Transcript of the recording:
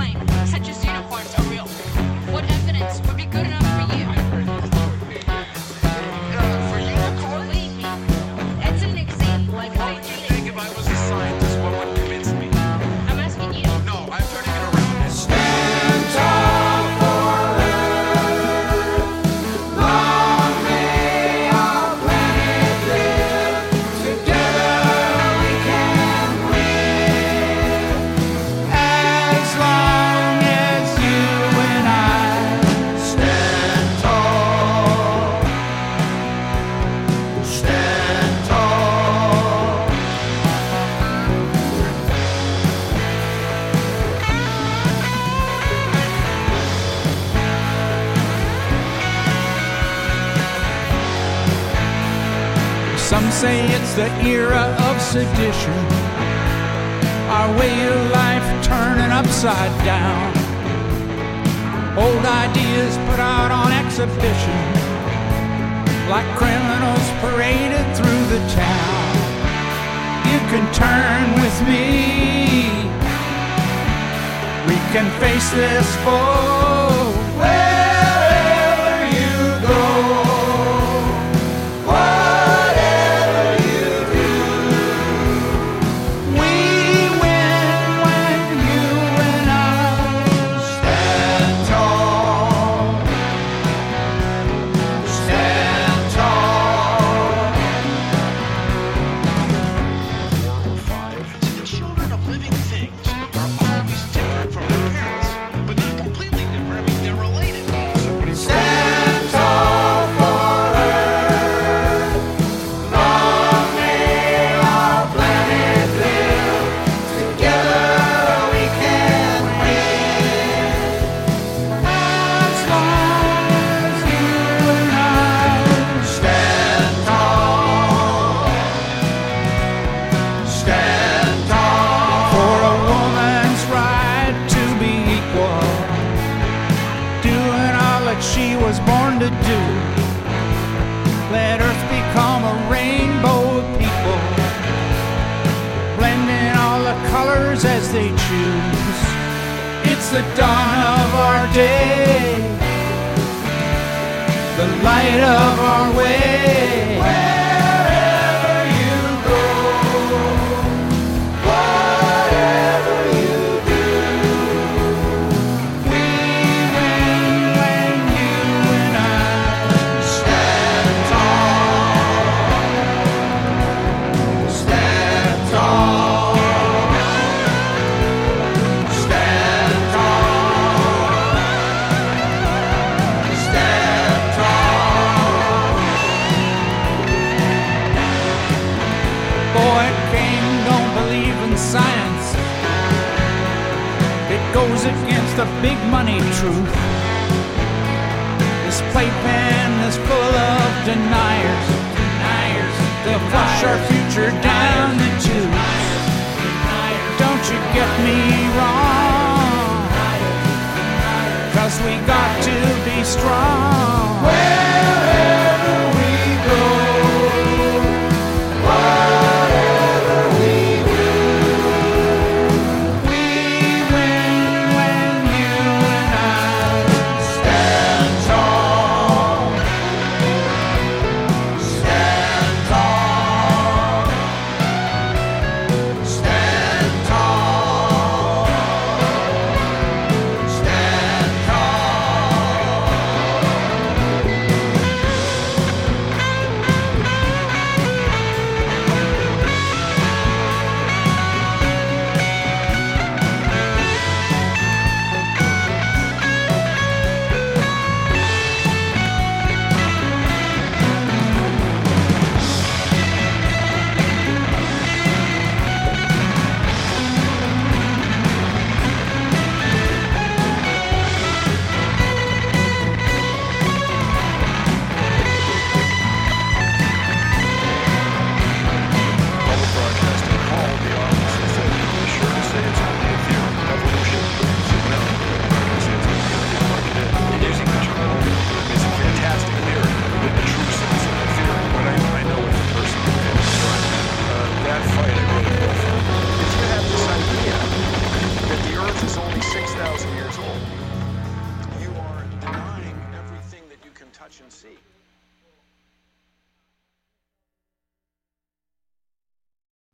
claim such as unicorns are real? What evidence would be good enough for you? For unicorns? Believe me, that's an example I What would you think if I was a scientist? What would convince me? I'm asking you. No, I'm turning it around. Stand tall for Earth. Long may our planet live. Together we can win. As long as you and I stand tall. Stand tall. Some say it's the era of sedition, our way of life turning upside down. Old ideas put out on exhibition, like criminals paraded through the town. You can turn with me, we can face this foe wherever you go. Whatever you do, we win when you and I stand tall. Stand tall. The children of living things are always different from their parents, but not completely different. I mean, they're related. Stand tall for Earth. Long may our planet live. Together we can win. As long as you and I stand tall. Stand tall for a woman's right to be equal, doing all that she was born to do. Let Earth become a rainbow of people, blending all the colors as they choose. It's the dawn of our day, the light of our way. Wherever you go, whatever you do, we win when you and I stand tall. Stand tall. Stand tall. Stand tall. Boy, King don't believe in science. It goes against the big money truth. This playpen is full of deniers. They'll flush our future down the tubes. Don't you get me wrong, 'cause we got to be strong. Wherever we go, whatever we do, we win when you and I stand tall. Stand tall. Stand tall. Stand tall. watch and see.